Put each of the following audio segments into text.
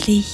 glücklich.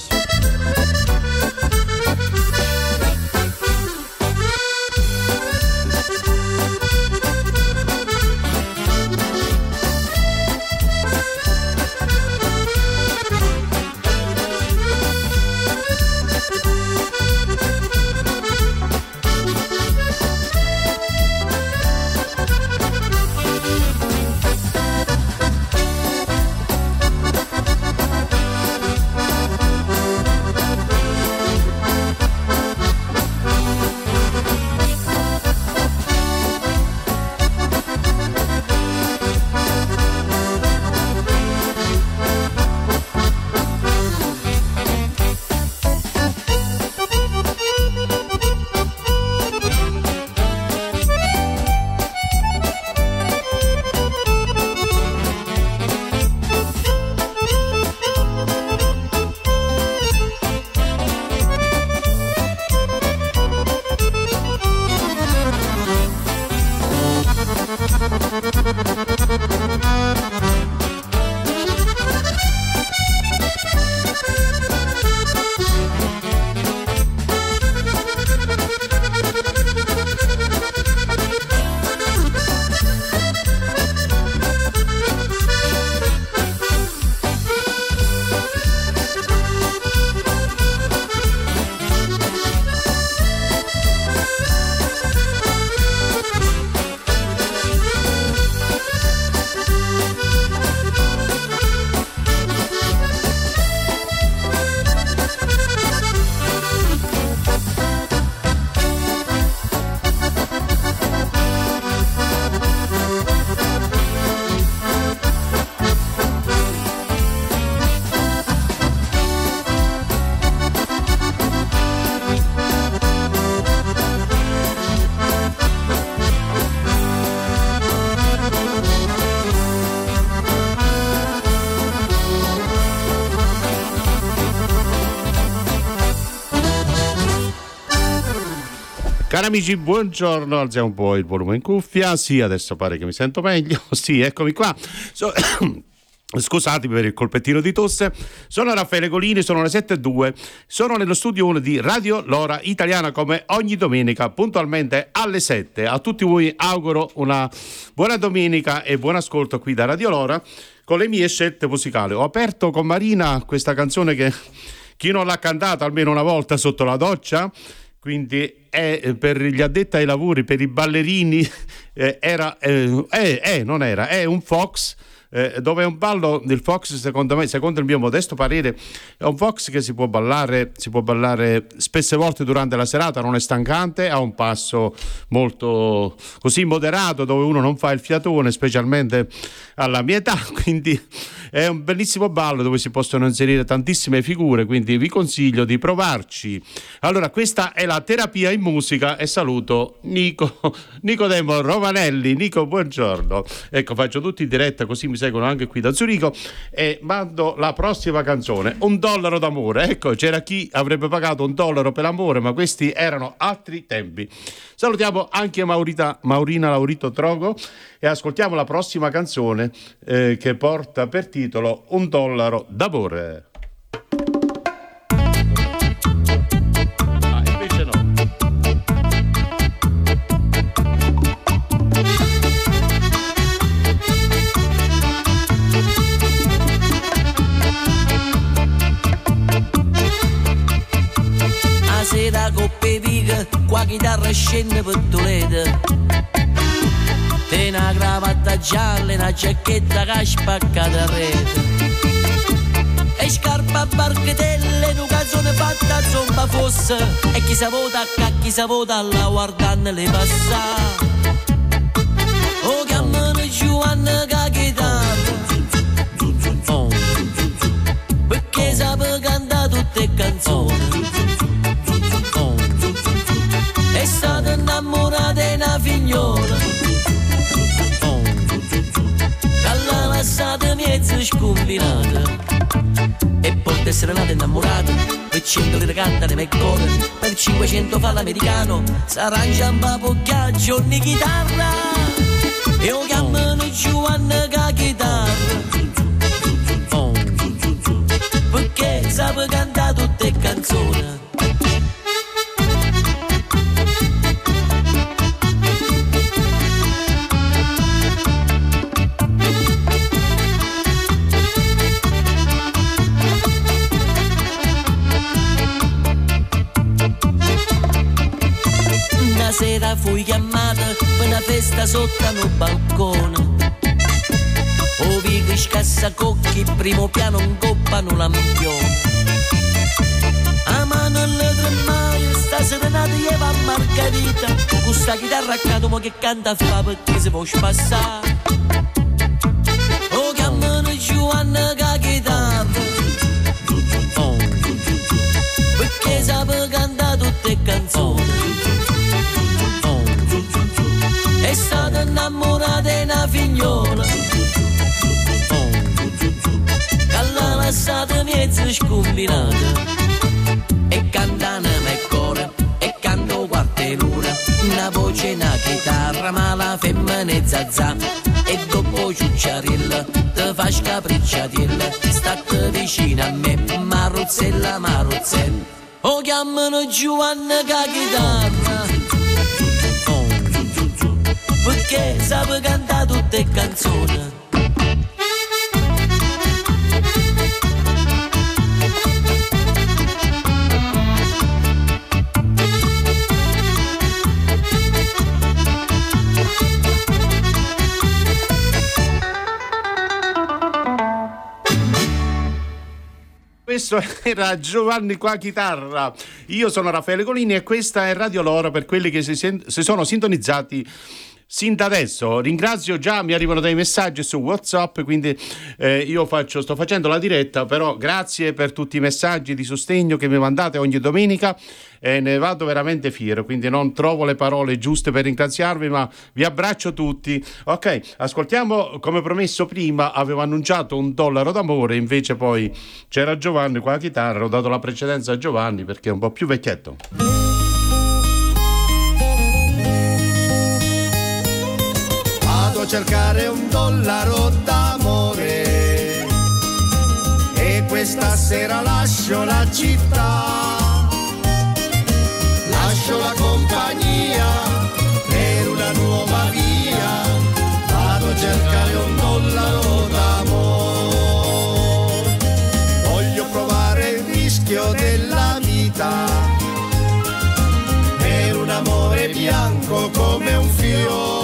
Cari amici, buongiorno, alziamo un po' il volume in cuffia. Sì, adesso pare che mi sento meglio. Sì, eccomi qua. Scusatemi per il colpettino di tosse. Sono Raffaele Golini, sono le 7:02. Sono nello studio 1 di Radio Lora Italiana, come ogni domenica, puntualmente alle 7. A tutti voi auguro una buona domenica e buon ascolto qui da Radio Lora con le mie scelte musicali. Ho aperto con Marina questa canzone che chi non l'ha cantata almeno una volta sotto la doccia, quindi è per gli addetti ai lavori, per i ballerini, è un fox, dove è un ballo del fox, secondo me, secondo il mio modesto parere, è un fox che si può ballare spesse volte durante la serata, non è stancante, ha un passo molto così moderato dove uno non fa il fiatone, specialmente alla mia età, quindi è un bellissimo ballo dove si possono inserire tantissime figure, quindi vi consiglio di provarci. Allora, questa è la terapia in musica e saluto Nicodemo Romanelli. Nico, buongiorno. Ecco, faccio tutto in diretta così mi seguono anche qui da Zurigo e mando la prossima canzone, $1 d'amore. Ecco, c'era chi avrebbe pagato $1 per l'amore, ma questi erano altri tempi. Salutiamo anche Maurina Laurito Trogo e ascoltiamo la prossima canzone che porta per titolo $1 d'amore. Invece no. A sera coppe viga, qua chitarra scende per Toledo. Te una cravatta gialla e una giacchetta che spacca da rete. E scarpa a barchetelle, un calzone fatta a zomba fosse. E chi sa vota alla guardando le passate. O chiamano Giovanna che chitarra, perché sape cantare tutte canzoni. È stata innamorata di una figliola, dalla passata mezzo scombinata. E poi essere nata innamorata, per 100 lire canta le meccone, per 500 fa l'americano, s'arrangia un papocchiaggio ogni chitarra. E lo chiamano Giovanna che chitarra, perché sape cantare sera fui chiamata per una festa sotto al balcone. O vi che scassacocchi, primo piano un coppano lampione. A mano alle tremaie, sta serenata e va Margherita. Con sta chitarra accanto ma che canta fa perché si può spassare. O chiamano Giovanna che chitarra, perché sape cantare tutte canzoni. È stata innamorata di una figliola che l'ha lasciata mezzo scombinata. E cantano me cuore, e canto quarte l'ora, una voce e una chitarra, ma la femmina è zazza. E dopo ciucciarella, te fa scapricciatella, state vicino a me, Maruzzella, Maruzzella. O chiamano Giovanna che chitarra, perché sape cantare tutte canzoni. Questo era Giovanni qua chitarra. Io sono Raffaele Colini e questa è Radio Lora per quelli che si sono sintonizzati sin da adesso. Ringrazio, già mi arrivano dei messaggi su WhatsApp, quindi io sto facendo la diretta, però grazie per tutti i messaggi di sostegno che mi mandate ogni domenica e ne vado veramente fiero, quindi non trovo le parole giuste per ringraziarvi, ma vi abbraccio tutti. Ok, ascoltiamo, come promesso prima avevo annunciato $1 d'amore, invece poi c'era Giovanni con la chitarra, ho dato la precedenza a Giovanni perché è un po' più vecchietto. Cercare $1 d'amore e questa sera lascio la città, lascio la compagnia per una nuova via, vado a cercare $1 d'amore, voglio provare il rischio della vita per un amore bianco come un fiore.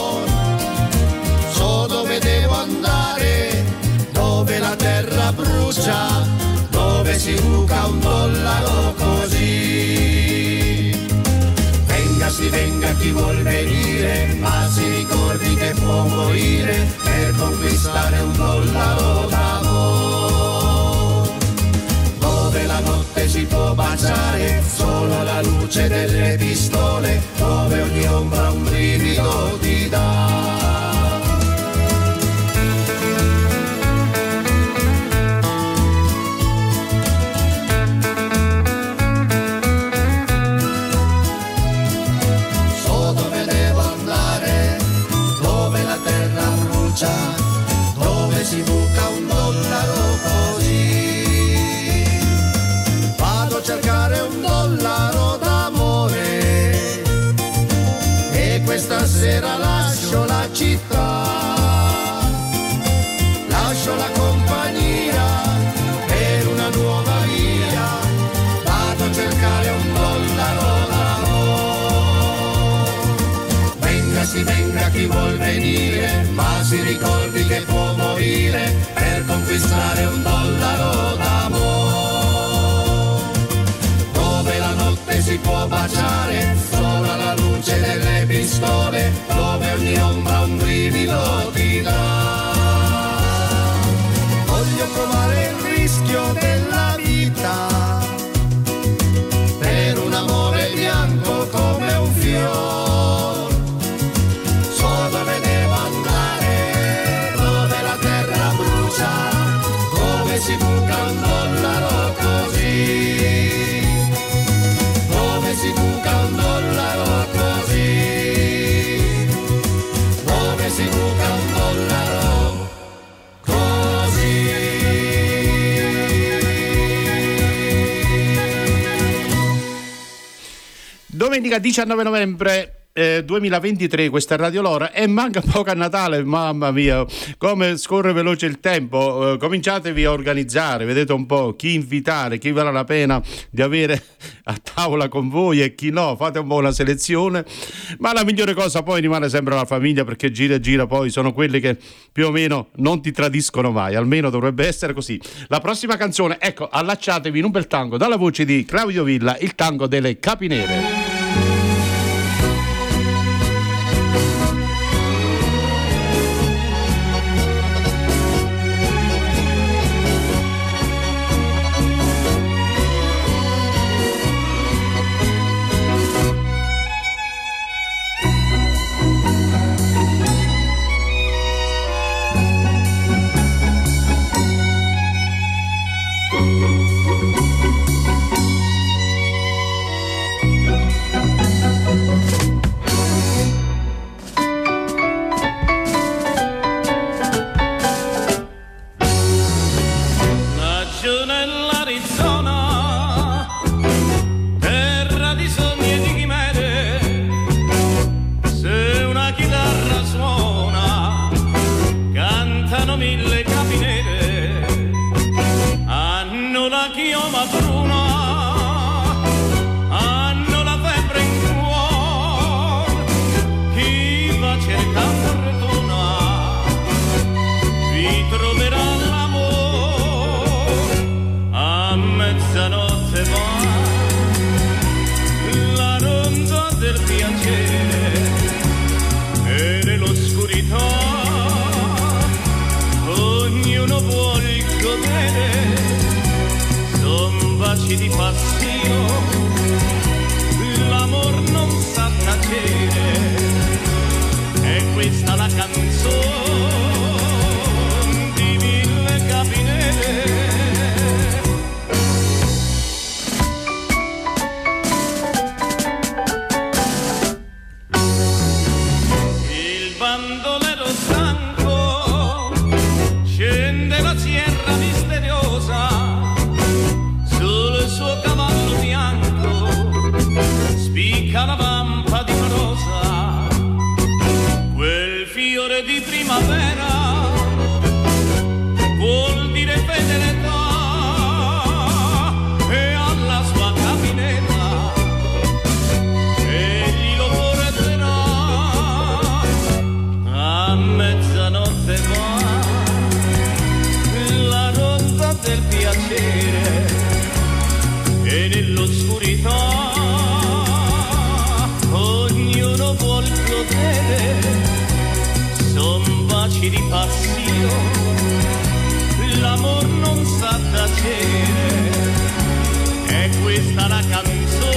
Dove devo andare, dove la terra brucia, dove si buca $1 così. Venga, si venga chi vuol venire, ma si ricordi che può morire per conquistare $1 d'amore. Dove la notte si può baciare, solo alla luce delle pistole, dove ogni ombra un brivido ti dà. Dove si buca $1 così, vado a cercare $1 d'amore e questa sera lascio la città, lascio la compagnia per una nuova via, vado a cercare $1 d'amore. Venga, si venga chi vuol venire, ma si ricordi che può morire per conquistare $1 d'amore. Dove la notte si può baciare, solo alla luce delle pistole, dove ogni ombra un brivido ti dà. Voglio provare il rischio della vita per un amore bianco come un fiore. Dove devo andare, dove la terra brucia, dove si buca $1 così, dove si buca $1 così, dove si buca $1 così. Domenica 19 novembre 2023, questa è Radio Lora e manca poco a Natale, mamma mia, come scorre veloce il tempo. Cominciatevi a organizzare, vedete un po' chi invitare, chi vale la pena di avere a tavola con voi e chi no, fate un po' una selezione, ma la migliore cosa poi rimane sempre la famiglia, perché gira e gira poi sono quelli che più o meno non ti tradiscono mai, almeno dovrebbe essere così. La prossima canzone, ecco, allacciatevi in un bel tango dalla voce di Claudio Villa, il tango delle Capinere. Di passione, l'amor non sa tacere, è questa la canzone di mille capinere. Il bandolero stanco scende la sierra misteriosa, suo cavallo bianco spicca la vampa di rosa, quel fiore di primavera vuol dire fedeltà, e alla sua capinetta egli lo porterà. A mezzanotte va la ronda del piacere, e nell'oscurità ognuno vuol godere, son baci di passione, l'amor non sa tacere, è questa la canzone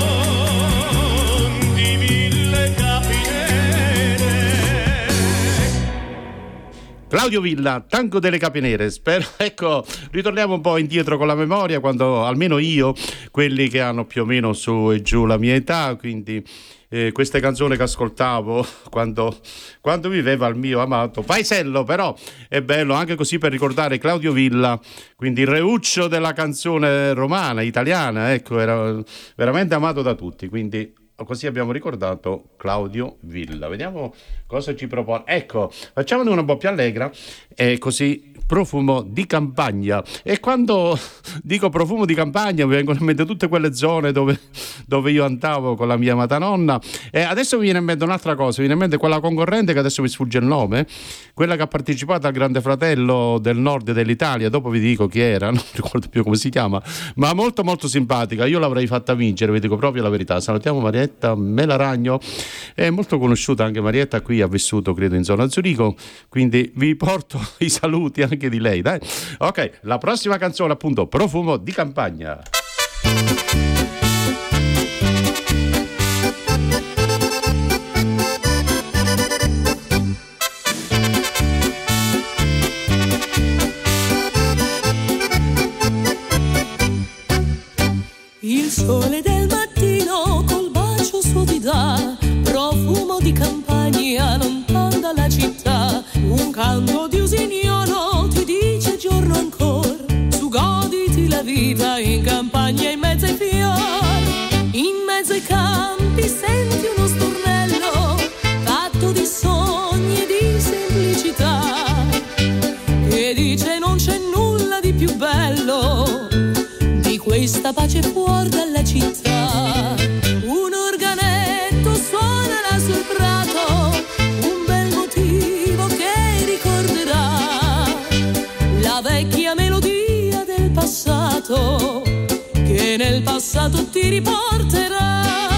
di mille capinere. Claudio Villa, tango delle Capinere. Spero, ecco, ritorniamo un po' indietro con la memoria, quando almeno io, quelli che hanno più o meno su e giù la mia età, quindi queste canzoni che ascoltavo quando viveva il mio amato paesello, però è bello anche così per ricordare Claudio Villa, quindi il reuccio della canzone romana, italiana, ecco, era veramente amato da tutti, quindi così abbiamo ricordato Claudio Villa. Vediamo cosa ci propone. Ecco, facciamone una un po' più allegra, e così Profumo di campagna. E quando dico profumo di campagna mi vengono in mente tutte quelle zone dove io andavo con la mia amata nonna. E adesso mi viene in mente un'altra cosa, mi viene in mente quella concorrente che adesso mi sfugge il nome, quella che ha partecipato al Grande Fratello del Nord dell'Italia, dopo vi dico chi era, non ricordo più come si chiama, ma molto molto simpatica, io l'avrei fatta vincere, vi dico proprio la verità. Salutiamo Marietta Melaragno, è molto conosciuta anche Marietta, qui ha vissuto credo in zona Zurigo, quindi vi porto i saluti anche di lei, dai. Ok, la prossima canzone appunto, Profumo di campagna. Il sole del mattino col bacio suo ti dà profumo di campagna lontano dalla città, un canto di usignolo ti dice giorno ancora, su goditi la vita in campagna in mezzo ai fiori, in mezzo ai campi senti uno stornello questa pace fuori dalla città. Un organetto suona là sul prato, un bel motivo che ricorderà la vecchia melodia del passato, che nel passato ti riporterà.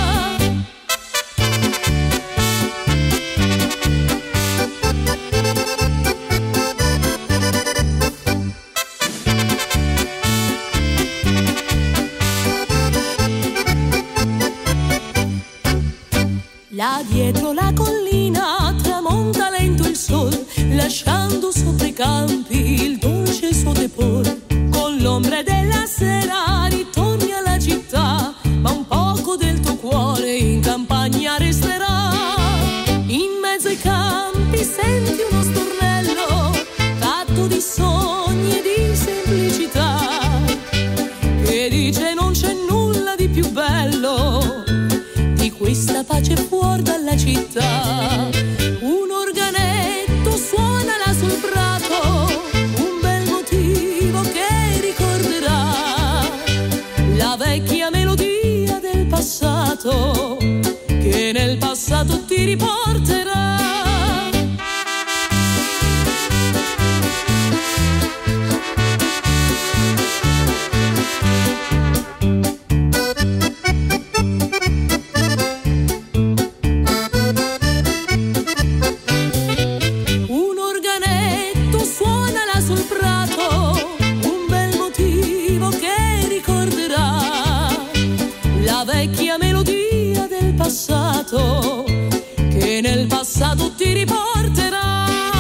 Là dietro la collina tramonta lento il sol, lasciando sopra i campi il dolce suo tepore. Con l'ombre della sera ritorni alla città, ma un poco del tuo cuore in campagna resterà. In mezzo ai campi senti uno stornello fatto di sogni e di semplicità, che dice non c'è nulla di più bello di questa pace fuori dalla città. Un organetto suona là sul prato, un bel motivo che ricorderà la vecchia melodia del passato, che nel passato ti riporterà. Che nel passato ti riporterà.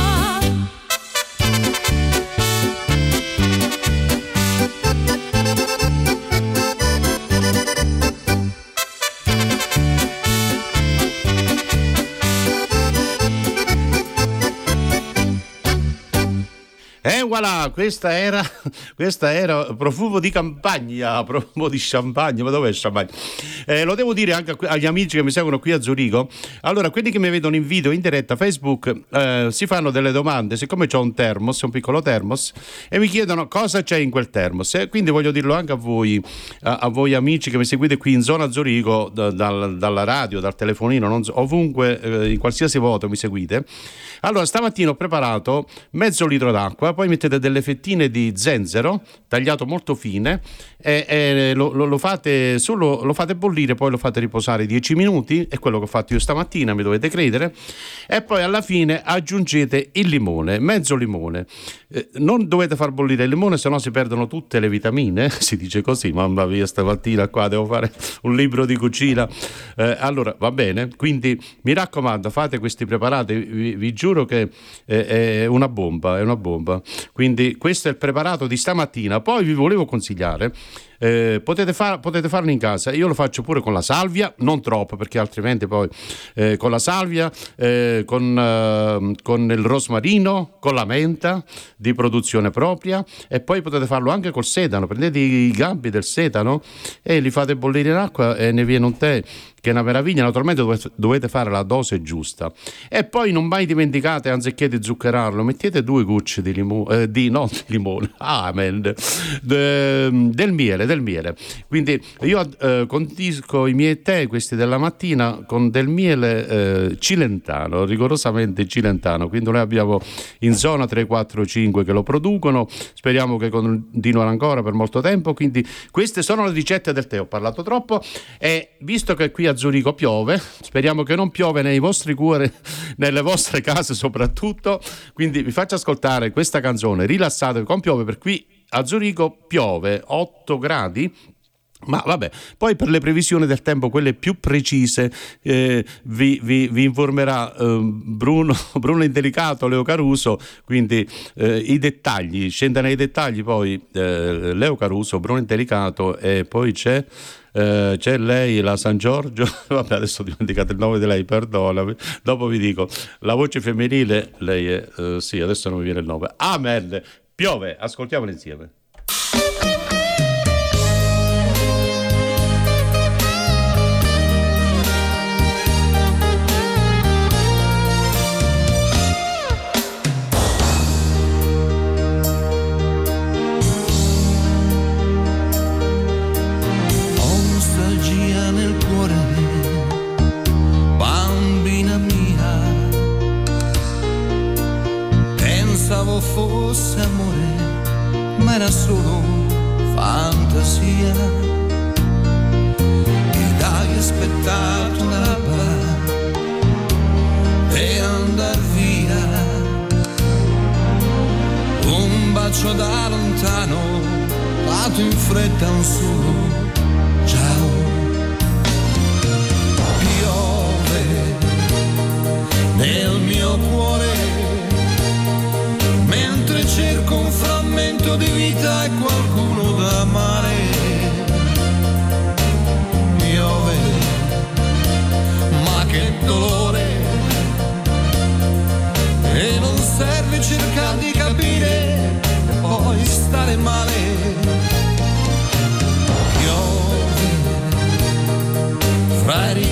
E voilà, questa era Profumo di Campagna, profumo di champagne, ma dov'è il champagne? Lo devo dire anche agli amici che mi seguono qui a Zurigo. Allora, quelli che mi vedono in video, in diretta Facebook, si fanno delle domande, siccome c'ho un termos, un piccolo termos, e mi chiedono cosa c'è in quel termos. E quindi voglio dirlo anche a voi amici che mi seguite qui in zona Zurigo, dalla radio, dal telefonino, ovunque, in qualsiasi modo mi seguite. Allora, stamattina ho preparato mezzo litro d'acqua, poi mettete delle fettine di zenzero tagliato molto fine e lo fate bollire, poi lo fate riposare 10 minuti, è quello che ho fatto io stamattina, mi dovete credere, e poi alla fine aggiungete il limone, mezzo limone. Non dovete far bollire il limone, sennò si perdono tutte le vitamine, si dice così, mamma mia, stamattina qua devo fare un libro di cucina. Allora va bene, quindi mi raccomando, fate questi preparati, vi giuro che è una bomba, quindi questo è il preparato di stamattina. Poi vi volevo consigliare, potete farlo in casa, io lo faccio pure con la salvia, non troppo perché altrimenti poi con la salvia, con il rosmarino, con la menta di produzione propria, e poi potete farlo anche col sedano. Prendete i gambi del sedano e li fate bollire in acqua e ne viene un tè che è una meraviglia. Naturalmente dovete fare la dose giusta, e poi non mai dimenticate, anziché di zuccherarlo, mettete 2 gocce di limone, del miele. Quindi io condisco i miei tè, questi della mattina, con del miele cilentano, rigorosamente cilentano. Quindi noi abbiamo in zona 3, 4, 5 che lo producono, speriamo che continuino ancora per molto tempo. Quindi queste sono le ricette del tè. Ho parlato troppo, e visto che qui a Zurigo piove, speriamo che non piove nei vostri cuori, nelle vostre case soprattutto, quindi vi faccio ascoltare questa canzone, rilassatevi con piove, per qui a Zurigo piove 8 gradi. Ma vabbè, poi per le previsioni del tempo, quelle più precise, vi informerà Bruno Indelicato, Leo Caruso, quindi i dettagli, scende nei dettagli poi Leo Caruso, Bruno Indelicato, e poi c'è lei, la San Giorgio, vabbè, adesso ho dimenticato il nome di lei, perdonami, dopo vi dico, la voce femminile, lei è, sì, adesso non mi viene il nome, amen, piove, ascoltiamolo insieme.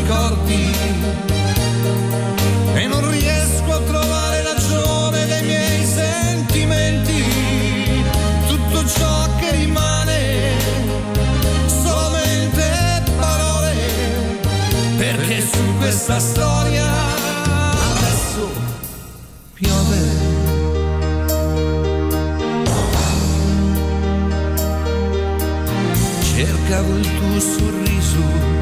ricordi e non riesco a trovare ragione dei miei sentimenti. Tutto ciò che rimane solamente parole, perché su questa storia adesso piove. Cercavo il tuo sorriso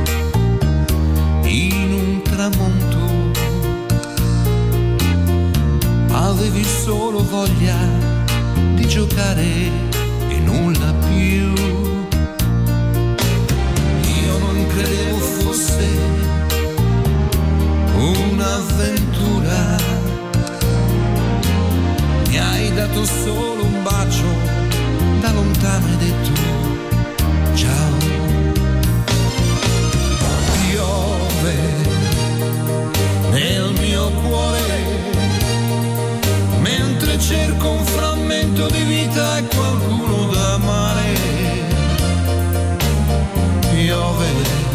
in un tramonto, avevi solo voglia di giocare e nulla più. Io non credevo fosse un'avventura, mi hai dato solo un bacio da lontano e detto ciao. Piove nel mio cuore mentre cerco un frammento di vita e qualcuno da amare. Piove,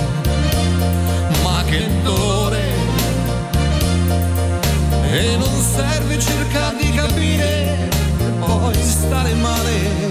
ma che dolore, e non serve cercare di capire e poi stare male.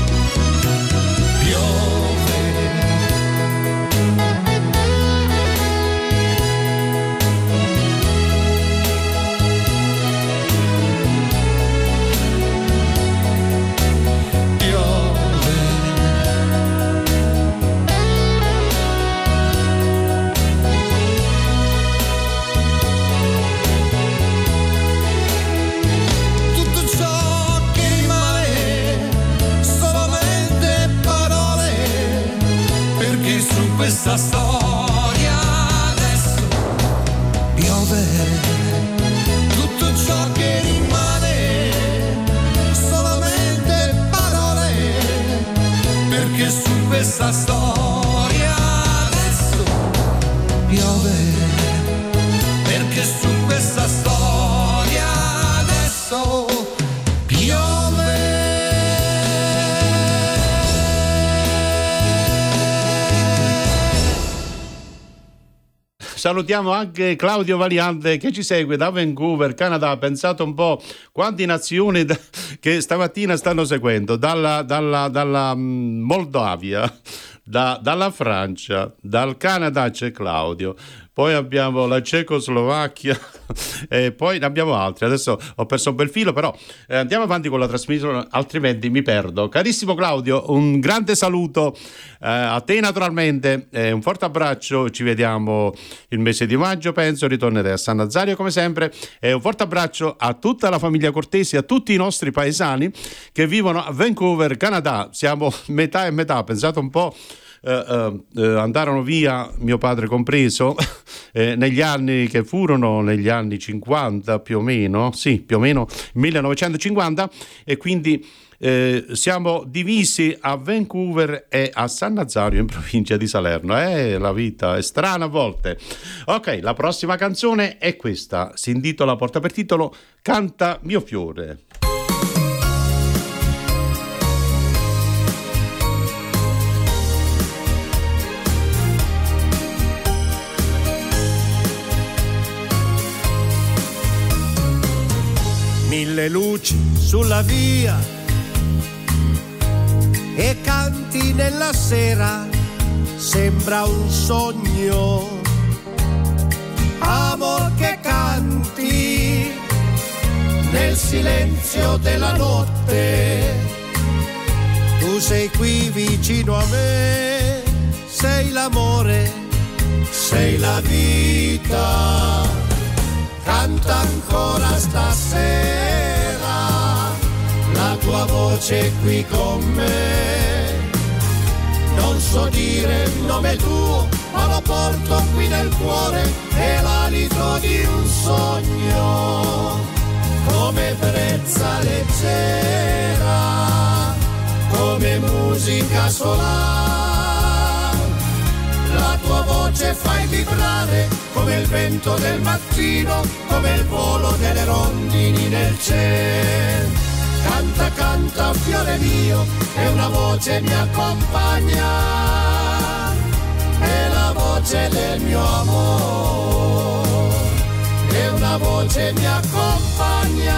Questa storia adesso piove, tutto ciò che rimane solamente parole, perché su questa storia adesso piove, perché su questa storia adesso piove. Salutiamo anche Claudio Valiante che ci segue da Vancouver, Canada. Pensate un po' quante nazioni che stamattina stanno seguendo, dalla Moldavia, dalla Francia, dal Canada c'è Claudio, poi abbiamo la Cecoslovacchia e poi ne abbiamo altri. Adesso ho perso un bel filo, però andiamo avanti con la trasmissione, altrimenti mi perdo. Carissimo Claudio, un grande saluto a te naturalmente, un forte abbraccio, ci vediamo il mese di maggio, penso, ritornerai a San Nazario come sempre, e un forte abbraccio a tutta la famiglia Cortesi, a tutti i nostri paesani che vivono a Vancouver, Canada. Siamo metà e metà, pensate un po'. Andarono via, mio padre compreso, negli anni che furono negli anni 50 più o meno, sì, più o meno 1950, e quindi siamo divisi a Vancouver e a San Nazario in provincia di Salerno. La vita è strana a volte. Ok, la prossima canzone è questa, si intitola, porta per titolo Canta mio fiore. Mille luci sulla via e canti nella sera, sembra un sogno, amor che canti nel silenzio della notte. Tu sei qui vicino a me, sei l'amore, sei la vita. Canta ancora stasera, la tua voce qui con me. Non so dire il nome tuo, ma lo porto qui nel cuore, è l'alito di un sogno, come brezza leggera, come musica solare. La tua voce fai vibrare come il vento del mattino, come il volo delle rondini nel cielo. Canta, canta, fiore mio, e una voce mi accompagna, è la voce del mio amore. una voce mi accompagna,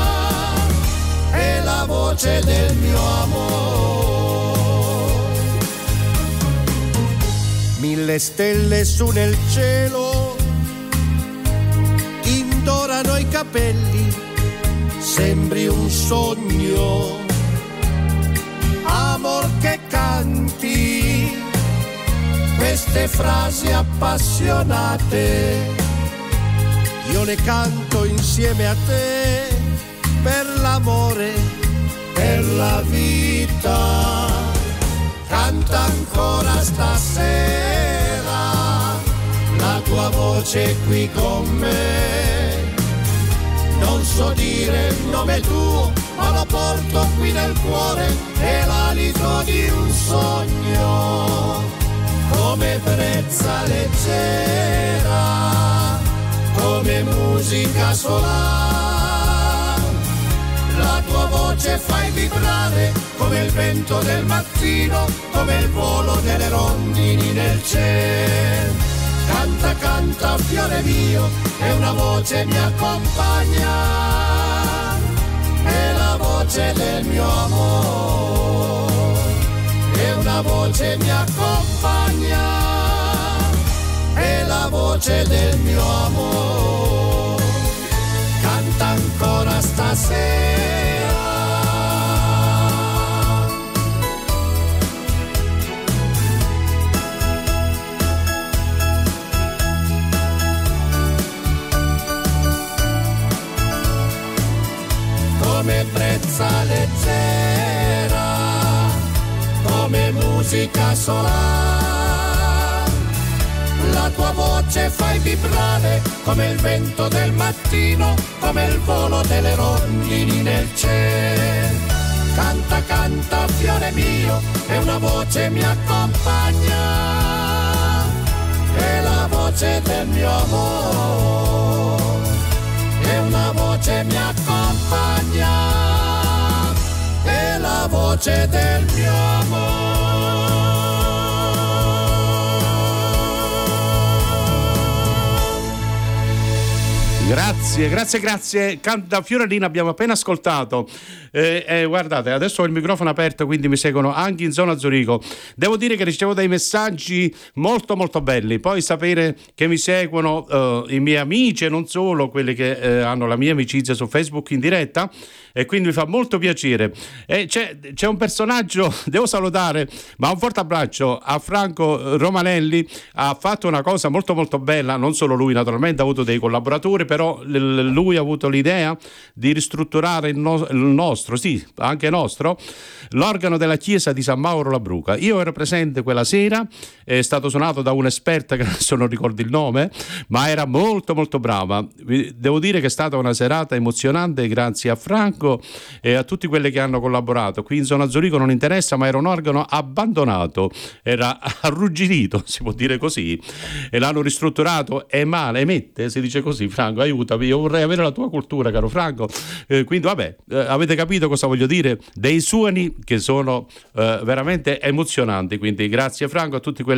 è la voce del mio amore. 1000 stelle su nel cielo indorano i capelli, sembri un sogno, amor che canti queste frasi appassionate, io le canto insieme a te, per l'amore, per la vita. Canta ancora stasera la tua voce qui con me, non so dire il nome tuo, ma lo porto qui nel cuore, è l'alito di un sogno, come brezza leggera, come musica solare. La tua voce fai vibrare come il vento del mattino, come il volo delle rondini nel cielo. Canta, canta, fiore mio, e una voce mi accompagna, è la voce del mio amore. E una voce mi accompagna, è la voce del mio amore. Canta ancora stasera. Come brezza leggera, come musica solare, la tua voce fai vibrare come il vento del mattino, come il volo delle rondini nel cielo. Canta, canta, fiore mio, e una voce mi accompagna, è la voce del mio amore. E una voce mi accompagna, è la voce del mio amore. Grazie. Canta Fiorellina abbiamo appena ascoltato. Guardate, adesso ho il microfono aperto, quindi mi seguono anche in zona Zurigo. Devo dire che ricevo dei messaggi molto molto belli. Poi sapere che mi seguono i miei amici e non solo, quelli che hanno la mia amicizia su Facebook in diretta, e quindi mi fa molto piacere. C'è un personaggio, devo salutare, ma un forte abbraccio a Franco Romanelli. Ha fatto una cosa molto molto bella, non solo lui naturalmente, ha avuto dei collaboratori, però lui ha avuto l'idea di ristrutturare il nostro, sì, anche nostro, l'organo della chiesa di San Mauro La Bruca. Io ero presente quella sera, è stato suonato da un'esperta che adesso non ricordo il nome, ma era molto molto brava. Devo dire che è stata una serata emozionante, grazie a Franco e a tutti quelli che hanno collaborato. Qui in zona Zurigo non interessa, ma era un organo abbandonato, era arrugginito, si può dire così, e l'hanno ristrutturato. Emette, si dice così. Franco, aiutami, io vorrei avere la tua cultura, caro Franco. Quindi vabbè, avete capito cosa voglio dire? Dei suoni che sono veramente emozionanti. Quindi grazie Franco, a tutti quelli